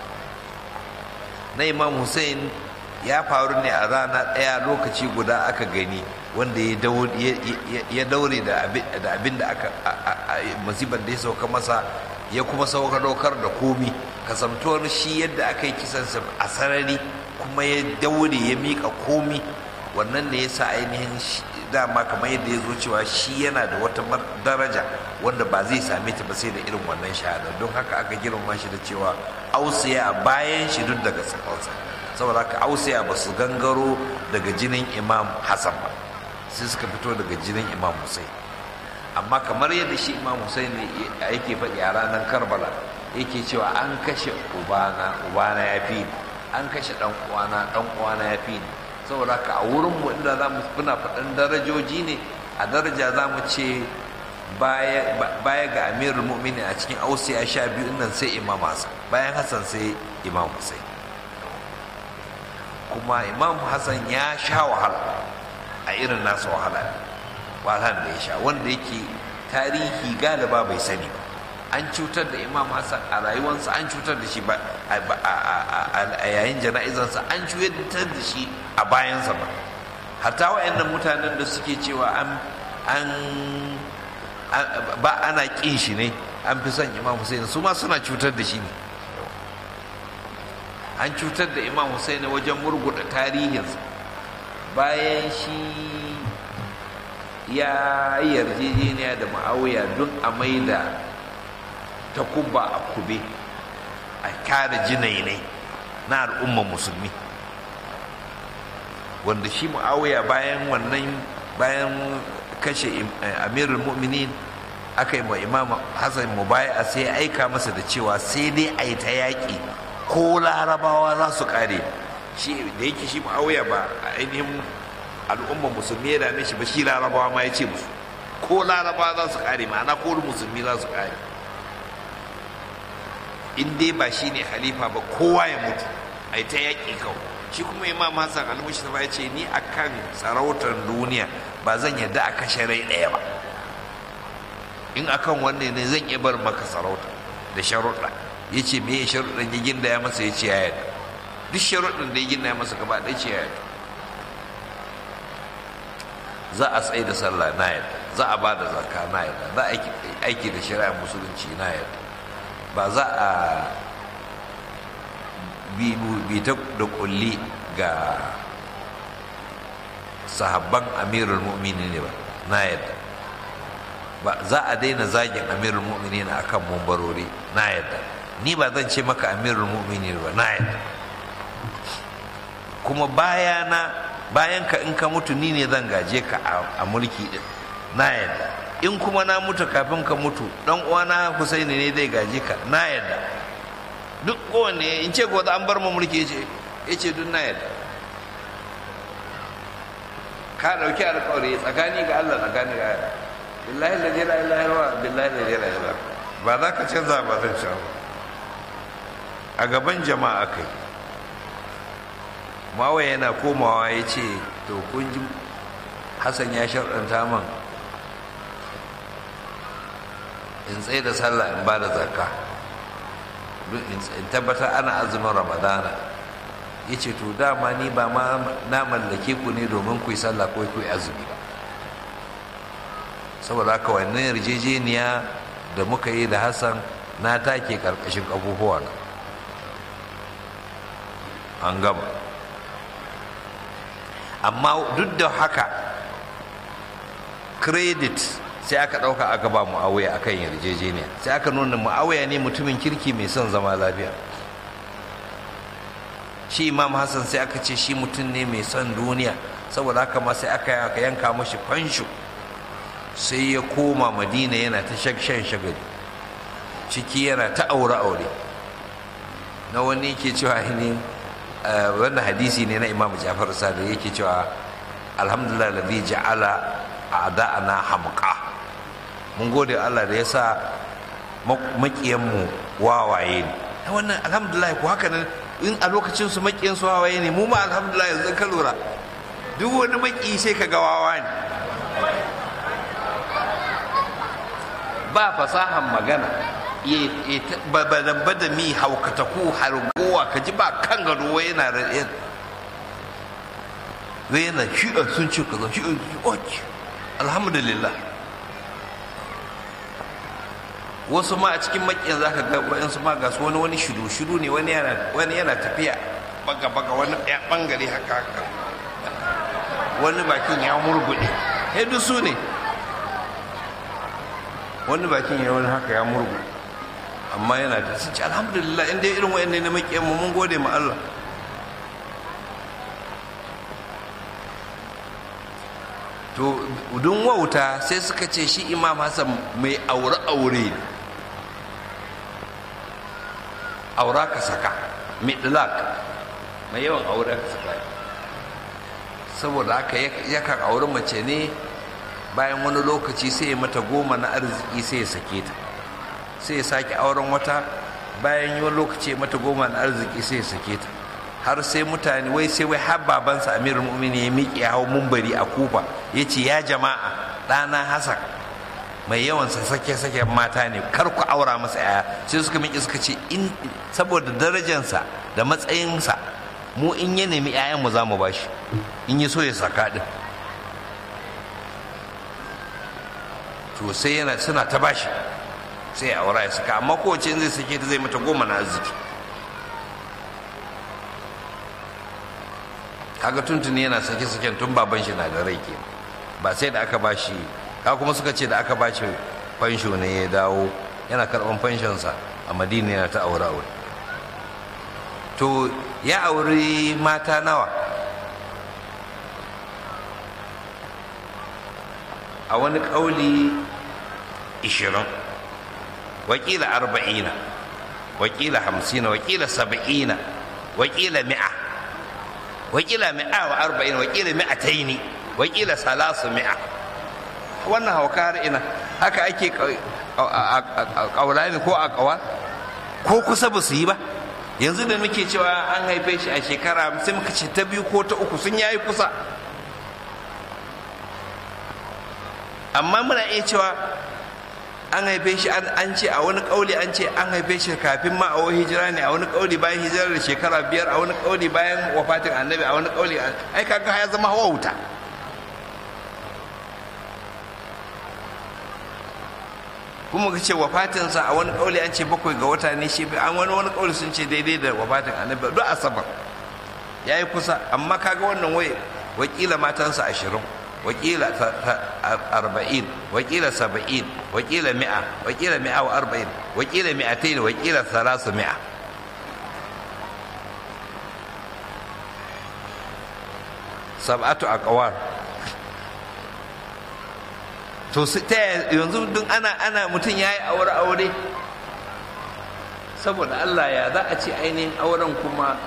Na Imam Hussein ya faru ne a rana ɗaya lokaci guda aka gani, wanda ya daure da abin da aka musibar da ya sauka masa, ya kuma sauka daukar da komi, kasantuwar shi yadda aka yi kisansa a sarari kuma ya daure ya miƙa komi. Wannan da ya sa ainihin dama kamar yadda ya zo cewa shi yana da wata daraja wanda ba zai same ta ba sai da irin wannan shahada. Don haka aka girma shi da cewa ausiya a bayan shi duk daga tsakansa. Saboda haka ausiya ba su gangaro daga jinin Imam Hassan ba, sai suka fito daga jinin Imam Hussein. Amma kamar yadda shi Imam Hussein yake faɗi a ranar Karbala, yake cewa an kashe ubana ubana ya fi ni, an kashe ɗan uwana ɗan uwana ya fi ni. Saboda haka a wurinmu inda za mu muna faɗin darajoji ne, a daraja za mu ce baya ga Amirul Mu'minin a cikin ausiya sha biyu nan sai Imam Hassan, bayan Hassan sai Imam Hussein. Kuma Imam Hassan ya sha wahala a irin nasa wahala wahalar da ya sha, wanda yake tarihi galiba bai sani ba. An cutar da Imam Hassan a rayuwarsa, an cutar da shi ba a yayin jana'izarsa, an cutar da shi a bayansa ba. Hatta wayannan mutanen da suke cewa an ba ana kin shi ne, an fi son Imam Hussein, su ma suna cutar da shi ne. An cutar da Imam Hussein wajen murguɗa tarihinsa. Bayan shi ya yi yarjejeniya da Muawiya don a maida takubba a kube, a kare jinai ne, na al'ummar musulmi, wanda shi mu'awiya bayan wannan bayan kashe amirul mu'minin aka yi ma imam hassan mubaya sai ya aika masa da cewa sai dai a yi ta yaƙi ko larabawa za su ƙare. Shi da yake shi mu'awiya ba a ainihin al'ummar musulmi ya dame shi ba, shi larabawa ma ya ce musu ko larabawa za su ƙare, ma'ana ko musulmi za su ƙare, in dai ba shi ne halifa ba kowa ya mutu a yi ta yaƙi kawai. Shi kuma imam hassan al-mushtafa ya ce ni akan sarautar duniya ba zan yarda a kashe rai ɗaya ba, in akan wanne ne zan iya bar maka sarauta da sharuɗa. Ya ce me ya sharuɗan ya ginda ya masa, ya ce ya yarda duk sharuɗan da ya ginda ya masa gaba ɗaya ce ya yarda. Za a tsaye da sallah na yarda, za a ba da zakka na yarda, za a aiki da shari'ar musulunci na yarda, ba za a bi ta da kulli ga sahabban amirul mu'minin ne ba na yadda, ba za a daina zagin amirul mu'minin akan mumbarori na yadda, ni ba zan ce maka amirul mu'minin ba na yadda, kuma bayana bayan ka in ka mutu ni ne zan gaje ka a mulki din na yadda, in kuma na mutu kafin ka mutu dan uwana Husaini ne zai gaje ka na yadda. Duk kowanne in ce ko an bar mu mulki yace yace duk na yadda. Ka dauki alƙawari tsakani ga Allah, tsakani ga Allah, billahi la ilaha illa huwa, billahi la ilaha illa huwa, ba za ka canza ba zan sha a gaban jama'a kai. Mawa yana komawa ya ce to kun ji Hassan ya sharɗanta man in tsaye da sallah in ba da zakka in tabbatar ana azumin ramadana. Ya ce to dama ni ba ma na mallake ku ne domin ku yi sallah ko ku yi azumi ba, saboda haka wannan yarjejeniya da muka yi da Hassan na take karkashin abubuwa na an gama. Amma duk da haka credit sai aka ɗauka aka ba Muawiya akan yarjejeniya, sai aka nuna Muawiya ne mutumin kirki mai son zama lafiya. Shi Imam Hassan sai aka ce shi mutum ne mai son duniya, saboda haka ma sai aka yanka mashi fansho, sai ya koma Madina yana ta shan shagali, ciki yana ta aure-aure na wani yake cewa ne wannan hadisi ne na Imam Ja'far Sadiq yake cewa alhamdulillah ladhi ja'ala a'da'ana hamqa, mun gode Allah da ya sa makiyanmu wawaye ne. Wannan alhamdulillah ko haka nan in a lokacin su makiyan su wawaye ne, mu ma alhamdulillah yanzu ka lura duk wani maki sai ka ga wawa ne, ba fasahan magana, bada mi haukata ku hargowa ka ji ba kan gado wai yana rade wai yana shi'a sun ce kaza shi'a oke alhamdulillah. Wasu ma a cikin makiyan zaka ga wayansu ma ga su wani wani shiru shiru ne, wani yana wani yana tafiya baga baga wani ya bangare haka haka, wani bakin ya murgude, eh duk su ne, wani bakin ya wani haka ya murgude, amma yana da sun ce alhamdulillah inda irin wayanne na makiyan mu mun gode ma Allah. To dun wauta sai suka ce shi Imam Hassan mai aure-aure, aura ka saka midlak, mai yawan aure ka saka, saboda haka yakan auri mace ne bayan wani lokaci sai ya mata goma na arziki sai ya sake ta, sai ya sake auren wata bayan wani lokaci ya mata goma na arziki sai ya sake ta, har sai mutane wai sai wai har babansa Amirul Mu'minin ya miƙe ya hau mumbari a Kufa ya ce ya jama'a ɗana Hassan mai yawan sake-sake mata ne, kar ku aura masa yaya. Sai suka miƙe suka ce in saboda darajansa da matsayinsa mu in ya nemi yayan mu za mu bashi, in ya so ya saka din. To sai yana suna ta bashi sai ya aura ya saka, amma kowace in zai sake ta zai mata goma na arziki. Kaga tuntuni yana sake-saken tun baban shi na da rai ke, ba sai da aka bashi. Ka kuma suka ce da aka bashi fansho ne ya dawo yana karɓan fanshonsa a Madina yana ta aure aure. to ya auri mata nawa? a wani ƙauli ishirin, wakila arba'ina, wakila hamsina, wakila saba'ina, wakila mi'a, wakila mi'a wa arba'ina, wakila mi'ataini, wakila salasu mi'a. wannan haukar ina haka ake ƙaulani ko a ƙawa ko kusa ba su yi ba. yanzu da muke cewa an haife shi a shekara sai muka ce ta biyu ko ta uku sun yayi kusa, amma muna iya cewa an haife shi an ce a wani kauli an ce an haife shi kafin ma a hijira ne, a wani kauli bayan hijira da shekara biyar, a wani kauli bayan wafatin annabi, a wani kauli ai kaga ya zama hawa wuta. kuma ka ce wafatinsa a wani kauli an ce bakwai ga wata ne shi an wani wani kauli sun ce daidai da wafatin annabi duk asabar ya yi kusa, amma kaga wannan wai wakila matansa ashirin, wakila arba'in, wakila saba'in, wakila mi'a, wakila mi'a wa arba'in, wakila mi'atain, wakila salasu mi'a. sab'atu aqwal. to ta yanzu duk ana ana mutum yayi aure aure saboda Allah ya za a ce ainihin auren kuma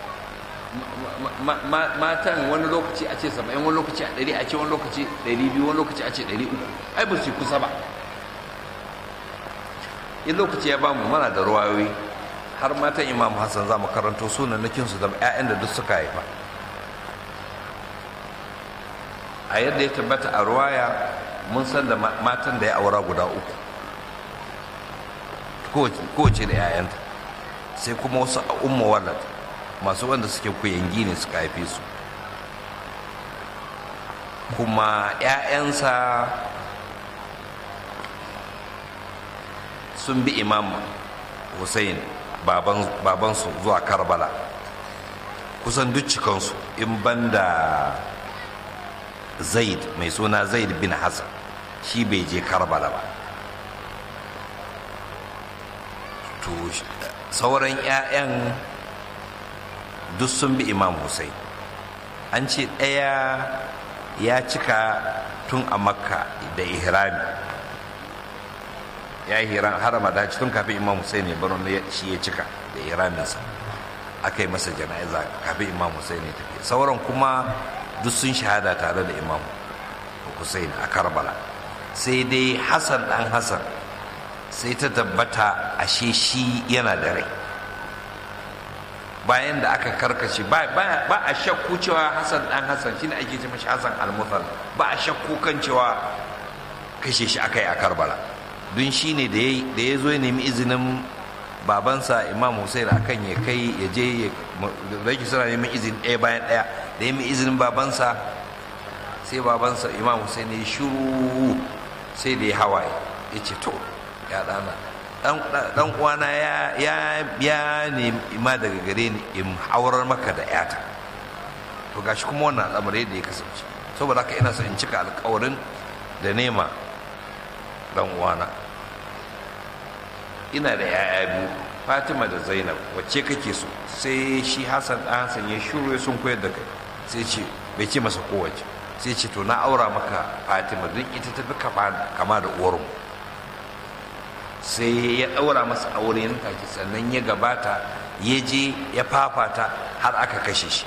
matan wani lokaci a ce saba'in, wani lokaci a ɗari, a ce wani lokaci ɗari biyu, wani lokaci a ce ɗari uku, ai ba su kusa ba. in lokaci ya bamu mana da ruwayoyi har matan Imam Hassan za mu karanto sunanakinsu da 'ya'yan da duk suka haifa. a yadda ya tabbata a ruwaya mun san da matan da ya aura guda uku, kowace da 'ya'yanta, sai kuma wasu a umma walad masu wanda suke kuyangi ne suka haife su, kuma 'ya'yansa sun bi Imam Hussein babansu zuwa Karbala kusan duk cikansu in banda Zaid mai suna Zaid bin Hassan, shi bai je Karbala ba. to sauran 'ya'yan duk sun bi Imam Hussein. an ce ɗaya ya cika tun a Makka da ihrami, ya yi hiran harama da tun kafin Imam Hussein ya bar shi ya cika da ihraminsa, aka yi masa jana'iza kafin Imam Hussein ya tafi. sauran kuma duk sun shahada tare da Imam Hussein a Karbala. sai dai Hassan dan Hassan sai ta tabbata ashe shi yana da rai bayan da aka karkace ba a shakku cewa Hassan dan Hassan shine ake ce mashi Hassan al-Muthal, ba a shakku kan cewa kashe shi aka yi a Karbala, don shine da ya zo ya nemi izinin babansa Imam Hussein akan ya kai ya je ya rage suna neman izini ɗaya bayan ɗaya, da ya nemi izinin babansa sai babansa Imam Hussein ya shuru, sai da ya hawaye ya ce to ya ɗana dan uwana ya ya ya nema daga gare ni in haurar maka da yata, to gashi kuma wannan al'amari da ya kasance, saboda haka ina so in cika alƙawarin da nema dan uwana. ina da yaya biyu, Fatima da Zainab, wacce kake so? sai shi Hassan dan Hassan ya shuru sun koyar da kai, sai ce bai ce masa kowace, sai ce to na aura maka Fatima don ita tafi kama da uwarmu. sai ya ɗaura masa aure nan take, sannan ya gabata ya je ya fafata har aka kashe shi.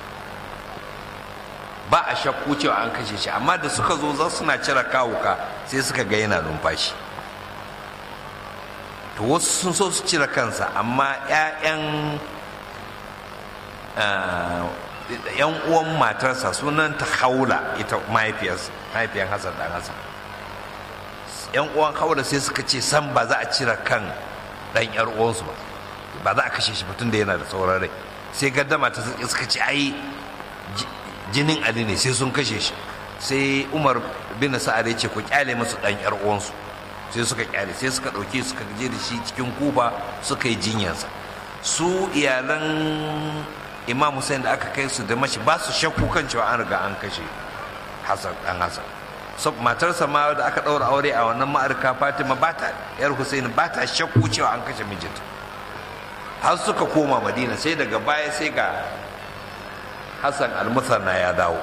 ba a shakku cewa an kashe shi, amma da suka zo za suna cire kawuka sai suka ga yana numfashi. to wasu sun so su cire kansa, amma 'ya'yan yan uwan matarsa sunan ta Haula, ita mahaifiyarsa mahaifiyar Hassan dan Hassan, yan uwan Haula sai suka ce san ba za a cire kan dan yar uwansu ba, ba za a kashe shi tun da yana da sauran rai. sai gaddama ta suka ce ai jinin Ali ne sai sun kashe shi. sai Umar bin Sa'ad ya ce ku kyale musu dan yar uwansu, sai suka kyale, sai suka dauke suka je da shi cikin Kuba suka yi jinyarsa. su iyalan Imam Hussein da aka kai su da mashi ba su shakku kan cewa an riga an kashe Hassan dan Hassan. so matarsa ma da aka daura aure a wannan ma'arka Fatima ba ta yar Hussein ba ta shakku cewa an kashe mijinta, har suka koma madina. Sai daga baya sai ga hassan al-musanna ya dawo,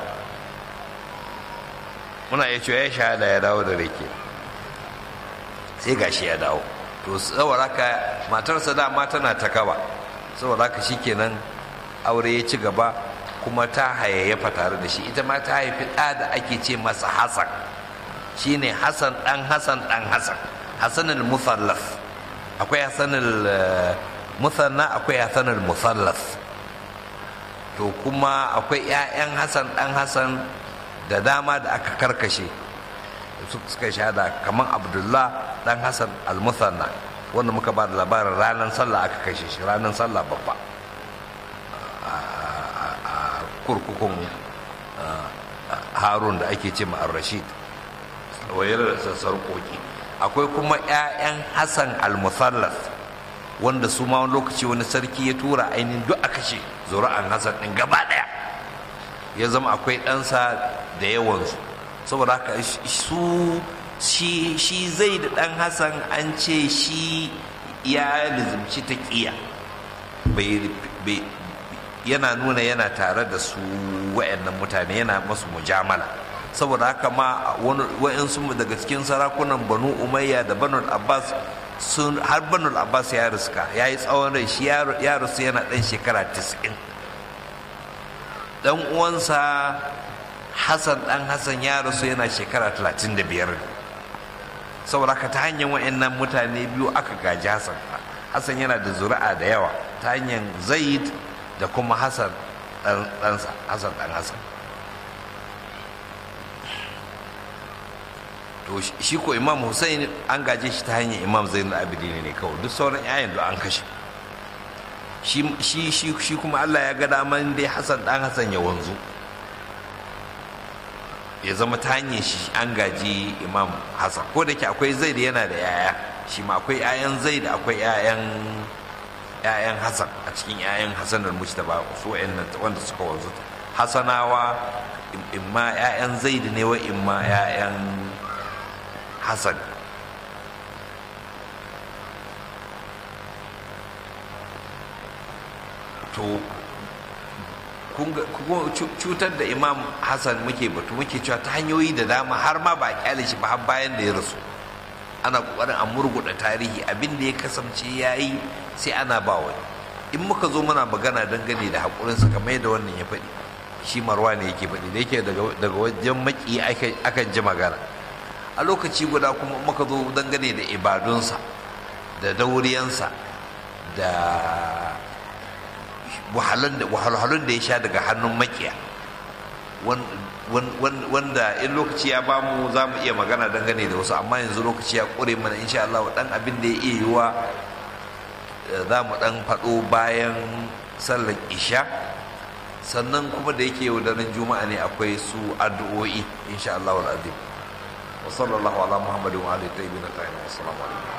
muna iya cewa ya shahada ya dawo da rake, sai gashi ya dawo. To saboda haka matarsa dama tana ta kaba, saboda haka shikenan aure ya ci gaba, kuma ta hayayyafa tare da shi. Ita ma ta haifi ɗa da ake ce masa Hassan, shine Hassan ɗan Hassan ɗan Hassan, Hassan al-Musallas. Akwai Hassan al-Musanna, akwai Hassan al-Musallas. To kuma akwai 'ya'yan Hassan ɗan Hassan da dama da aka karkashe suka shahada, kamar Abdullah ɗan Hassan al-Musanna, wanda muka ba da labarin ranar sallah aka kashe shi, ranar sallah babba a kurkukun Harun da ake ce ma Ar-Rashid wayar da sarkoki. Akwai kuma 'ya'yan Hassan al-Musallas, wanda su ma wani lokaci wani sarki ya tura ainihin duk a kashe zuri'an Hassan ɗin gaba ɗaya, ya zama akwai ɗansa da yawansu. Saboda haka su shi shi zai da ɗan Hassan an ce shi ya lizimci ta ƙiya, bai yana nuna yana tare da su wa'annan mutane, yana masu mujamala. Saboda haka ma wa'insu daga cikin sarakunan Banu Umayya da Banu Abbas sun har Banu Abbas ya riska, ya yi tsawon rai, shi ya rasu yana ɗan shekara tis'in. Ɗan uwansa Hassan ɗan Hassan ya rasu yana shekara talatin da biyar. Saboda haka ta hanyar wa'annan mutane biyu aka gaji Hassan. Hassan yana da zuri'a da yawa ta hanyar Zaid da kuma Hassan ɗansa, Hassan ɗan Hassan. To shi ko Imam Hussein an gaje shi ta hanyar Imam Zainul Abidin ne kawai, duk sauran 'ya'yan da an kashe. Shi shi shi kuma Allah ya ga daman dai Hassan ɗan Hassan ya wanzu, ya zama ta hanyar shi an gaji Imam Hassan. Ko da ke akwai Zaid yana da 'ya'ya, shi ma akwai 'ya'yan Zaid, akwai 'ya'yan ‘ya'yan Hassan a cikin ‘ya'yan Hassan al-Mujtaba, su wanda suka wanzu. Hassanawa imma ‘ya'yan Zaid ne wa imma ‘ya'yan Hassan. To cutar da Imam Hassan muke batu muke cewa ta hanyoyi da dama, har ma ba a kyale shi ba har bayan da ya rasu. Ana kokarin a murguɗa tarihi, abin da ya kasance ya yi sai ana ba wani. In muka zo muna magana dangane da haƙurinsa kamar yadda wannan ya faɗi, shi Marwa ne yake faɗi da yake daga wajen maki akan ji magana. A lokaci guda kuma muka zo dangane da ibadunsa da dauriyansa da wahalhalun da ya sha daga hannun makiya, wanda in lokaci ya bamu za mu iya magana dangane da wasu, amma yanzu lokaci ya ƙure mana. Insha Allah dan abin da ya iya yiwa za mu dan faɗo bayan sallar isha, sannan kuma da yake yau daren juma'a ne akwai su addu'o'i insha Allah wal azim. Wa sallallahu ala Muhammadin wa alihi tayyibin tahirin. Assalamu alaikum.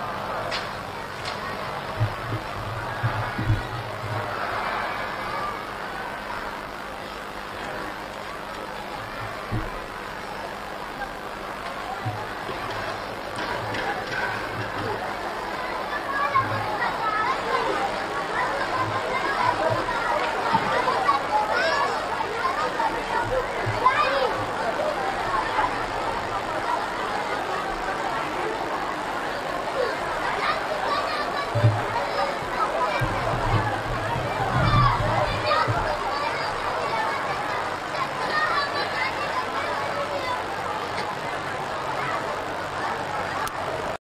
you